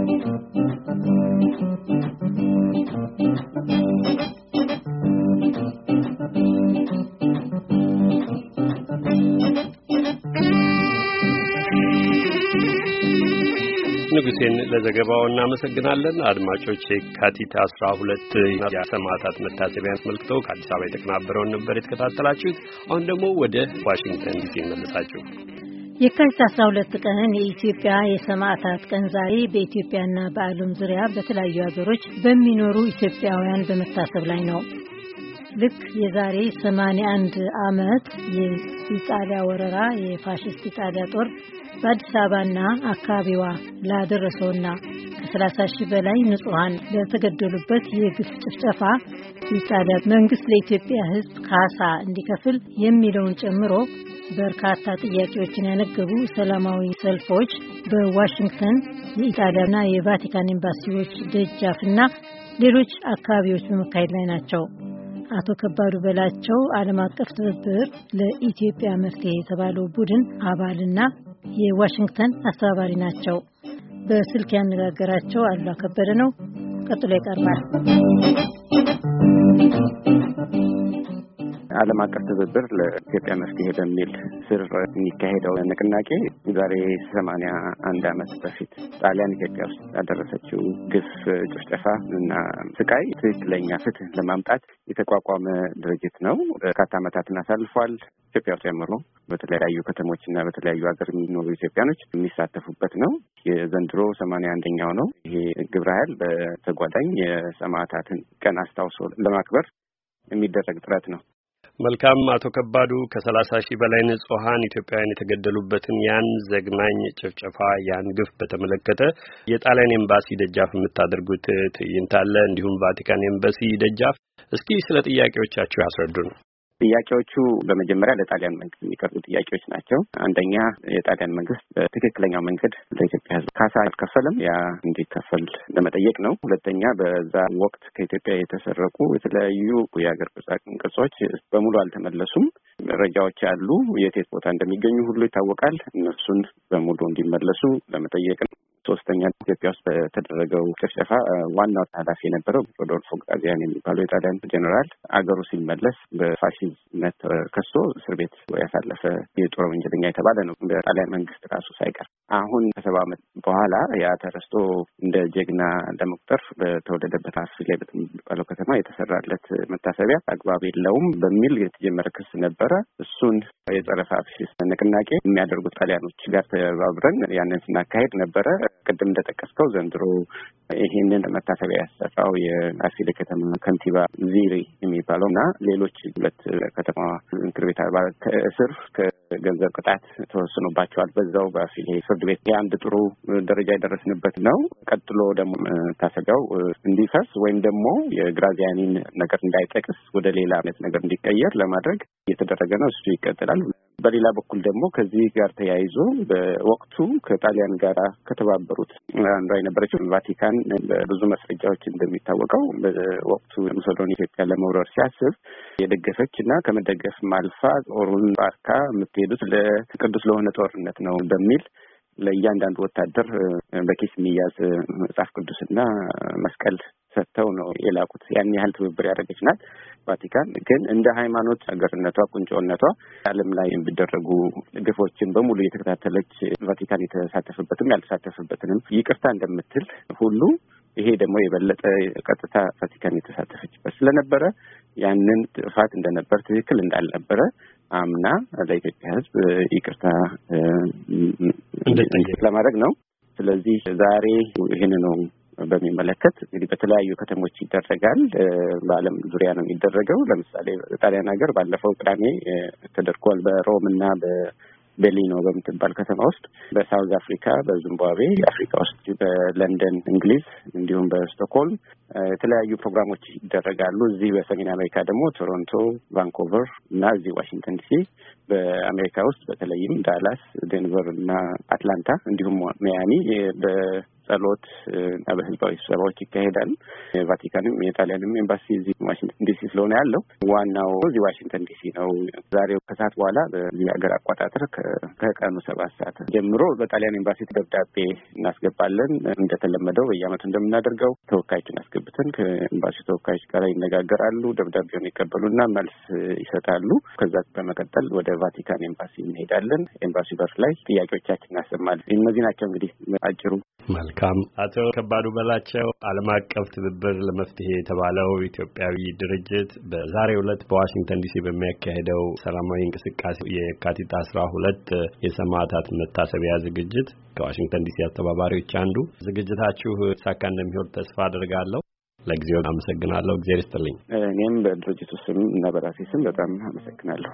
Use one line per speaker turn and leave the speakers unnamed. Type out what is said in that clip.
ንጉሴን ለዘገባው እናመሰግናለን። አድማጮች የካቲት 12 የሰማዕታት መታሰቢያን አስመልክቶ ከአዲስ አበባ የተቀናበረውን ነበር የተከታተላችሁት። አሁን ደግሞ ወደ ዋሽንግተን ዲሲ እንመለሳችሁ።
የካቲት 12 ቀን የኢትዮጵያ የሰማዕታት ቀን ዛሬ በኢትዮጵያና በዓለም ዙሪያ በተለያዩ ሀገሮች በሚኖሩ ኢትዮጵያውያን በመታሰብ ላይ ነው። ልክ የዛሬ 81 ዓመት የኢጣሊያ ወረራ የፋሽስት ኢጣሊያ ጦር በአዲስ አበባና አካባቢዋ ላደረሰውና ከ30 ሺህ በላይ ንጹሃን ለተገደሉበት የግፍ ጭፍጨፋ የኢጣሊያ መንግስት ለኢትዮጵያ ሕዝብ ካሳ እንዲከፍል የሚለውን ጨምሮ በርካታ ጥያቄዎችን ያነገቡ ሰላማዊ ሰልፎች በዋሽንግተን የኢጣሊያና የቫቲካን ኤምባሲዎች ደጃፍና ሌሎች አካባቢዎች በመካሄድ ላይ ናቸው። አቶ ከባዱ በላቸው ዓለም አቀፍ ትብብር ለኢትዮጵያ መፍትሄ የተባለው ቡድን አባልና የዋሽንግተን አስተባባሪ ናቸው። በስልክ ያነጋገራቸው አሉላ ከበደ ነው። ቀጥሎ ይቀርባል።
ዓለም አቀፍ ትብብር ለኢትዮጵያ መፍትሄ በሚል ስር የሚካሄደው ንቅናቄ ዛሬ 81 ዓመት በፊት ጣሊያን ኢትዮጵያ ውስጥ ያደረሰችው ግፍ፣ ጭፍጨፋ እና ስቃይ ትክክለኛ ፍትህ ለማምጣት የተቋቋመ ድርጅት ነው። በርካታ ዓመታትን አሳልፏል። ኢትዮጵያ ውስጥ ጨምሮ በተለያዩ ከተሞችና በተለያዩ ሀገር የሚኖሩ ኢትዮጵያኖች የሚሳተፉበት ነው። የዘንድሮ 81ኛው ነው። ይሄ ግብረ ኃይል በተጓዳኝ የሰማዕታትን ቀን አስታውሶ ለማክበር የሚደረግ ጥረት ነው።
መልካም አቶ ከባዱ ከ30 ሺህ በላይ ንጹሃን ኢትዮጵያውያን የተገደሉበትን ያን ዘግናኝ ጭፍጨፋ ያን ግፍ በተመለከተ የጣሊያን ኤምባሲ ደጃፍ የምታደርጉት ትዕይንት አለ፣ እንዲሁም ቫቲካን ኤምባሲ ደጃፍ። እስኪ ስለ ጥያቄዎቻችሁ ያስረዱን።
ጥያቄዎቹ በመጀመሪያ ለጣሊያን መንግስት የሚቀርቡ ጥያቄዎች ናቸው። አንደኛ የጣሊያን መንግስት በትክክለኛው መንገድ ለኢትዮጵያ ሕዝብ ካሳ አልከፈለም፣ ያ እንዲከፈል ለመጠየቅ ነው። ሁለተኛ በዛ ወቅት ከኢትዮጵያ የተሰረቁ የተለያዩ የሀገር ቅርሶች በሙሉ አልተመለሱም። መረጃዎች አሉ፣ የት ቦታ እንደሚገኙ ሁሉ ይታወቃል። እነሱን በሙሉ እንዲመለሱ ለመጠየቅ ነው። ሶስተኛ ኢትዮጵያ ውስጥ በተደረገው ጭፍጨፋ ዋናው ኃላፊ የነበረው ሮዶልፎ ግራዚያኒ የሚባለው የጣሊያን ጀነራል አገሩ ሲመለስ በፋሺዝምነት ተከሶ እስር ቤት ያሳለፈ የጦር ወንጀለኛ የተባለ ነው በጣሊያን መንግስት ራሱ ሳይቀር። አሁን ከ70 ዓመት በኋላ ያ ተረስቶ እንደ ጀግና ለመቁጠር በተወለደበት አፍሪካ ላይ በተባለው ከተማ የተሰራለት መታሰቢያ አግባብ የለውም በሚል የተጀመረ ክስ ነበረ። እሱን የጸረ ፋሺስት ንቅናቄ የሚያደርጉት ጣሊያኖች ጋር ተባብረን ያንን ስናካሄድ ነበረ። ቅድም እንደጠቀስከው ዘንድሮ ይሄንን መታሰቢያ ያሰራው የአሲሌ ከተማ ከንቲባ ዚሪ የሚባለውና ሌሎች ሁለት ከተማ ምክር ቤት አባላት ከእስር ከገንዘብ ቅጣት ተወስኖባቸዋል በዛው በአሲሌ ፍርድ ቤት። የአንድ ጥሩ ደረጃ የደረስንበት ነው። ቀጥሎ ደግሞ መታሰቢያው እንዲፈርስ ወይም ደግሞ የግራዚያኒን ነገር እንዳይጠቅስ ወደ ሌላ አይነት ነገር እንዲቀየር ለማድረግ እየተደረገ ነው። እሱ ይቀጥላል። በሌላ በኩል ደግሞ ከዚህ ጋር ተያይዞ በወቅቱ ከጣሊያን ጋር ከተባበሩት አንዷ የነበረችው ቫቲካን በብዙ መስረጃዎች እንደሚታወቀው በወቅቱ ሙሶሎኒ ኢትዮጵያ ለመውረር ሲያስብ የደገፈች እና ከመደገፍ ማልፋ ጦሩን ባርካ የምትሄዱት ለቅዱስ ለሆነ ጦርነት ነው በሚል ለእያንዳንዱ ወታደር በኪስ የሚያዝ መጽሐፍ ቅዱስና መስቀል ሰጥተው ነው የላኩት። ያን ያህል ትብብር ያደረገች ናት ቫቲካን። ግን እንደ ሃይማኖት ሀገርነቷ ቁንጮነቷ ዓለም ላይ የሚደረጉ ግፎችን በሙሉ እየተከታተለች ቫቲካን የተሳተፈበትም ያልተሳተፈበትንም ይቅርታ እንደምትል ሁሉ ይሄ ደግሞ የበለጠ ቀጥታ ቫቲካን የተሳተፈችበት ስለነበረ ያንን ጥፋት እንደነበር ትክክል እንዳልነበረ አምና ለኢትዮጵያ ሕዝብ ይቅርታ ለማድረግ ነው። ስለዚህ ዛሬ ይሄን ነው በሚመለከት እንግዲህ በተለያዩ ከተሞች ይደረጋል። በዓለም ዙሪያ ነው የሚደረገው። ለምሳሌ ጣሊያን ሀገር ባለፈው ቅዳሜ ተደርጓል። በሮም እና በቤሊኖ በምትባል ከተማ ውስጥ፣ በሳውዝ አፍሪካ፣ በዚምባብዌ አፍሪካ ውስጥ፣ በለንደን እንግሊዝ፣ እንዲሁም በስቶክሆልም የተለያዩ ፕሮግራሞች ይደረጋሉ። እዚህ በሰሜን አሜሪካ ደግሞ ቶሮንቶ፣ ቫንኮቨር እና እዚህ ዋሽንግተን ዲሲ፣ በአሜሪካ ውስጥ በተለይም ዳላስ፣ ዴንቨር እና አትላንታ እንዲሁም ሚያሚ ጸሎት እና በህዝባዊ ስብሰባዎች ይካሄዳል። የቫቲካንም የጣሊያንም ኤምባሲ እዚህ ዋሽንግተን ዲሲ ስለሆነ ያለው ዋናው እዚህ ዋሽንግተን ዲሲ ነው። ዛሬው ከሰዓት በኋላ በዚህ ሀገር አቆጣጠር ከቀኑ 7 ሰዓት ጀምሮ በጣሊያን ኤምባሲ ደብዳቤ እናስገባለን። እንደተለመደው በየዓመቱ እንደምናደርገው ተወካዮችን አስገብተን ከኤምባሲ ተወካዮች ጋር ይነጋገራሉ። ደብዳቤውን ይቀበሉና መልስ ይሰጣሉ። ከዛ በመቀጠል ወደ ቫቲካን ኤምባሲ እንሄዳለን። ኤምባሲ በር ላይ ጥያቄዎቻችን እናሰማለን። እነዚህ ናቸው እንግዲህ አጭሩ።
መልካም። አቶ ከባዱ በላቸው ዓለም አቀፍ ትብብር ለመፍትሄ የተባለው ኢትዮጵያዊ ድርጅት በዛሬው ዕለት በዋሽንግተን ዲሲ በሚያካሄደው ሰላማዊ እንቅስቃሴ የካቲት 12 የሰማዕታት መታሰቢያ ዝግጅት ከዋሽንግተን ዲሲ አስተባባሪዎች አንዱ ዝግጅታችሁ ሳካ እንደሚሆን ተስፋ አድርጋለሁ። ለጊዜው አመሰግናለሁ። እግዚአብሔር ይስጥልኝ።
እኔም በድርጅቱ ስም እና በራሴ ስም በጣም አመሰግናለሁ።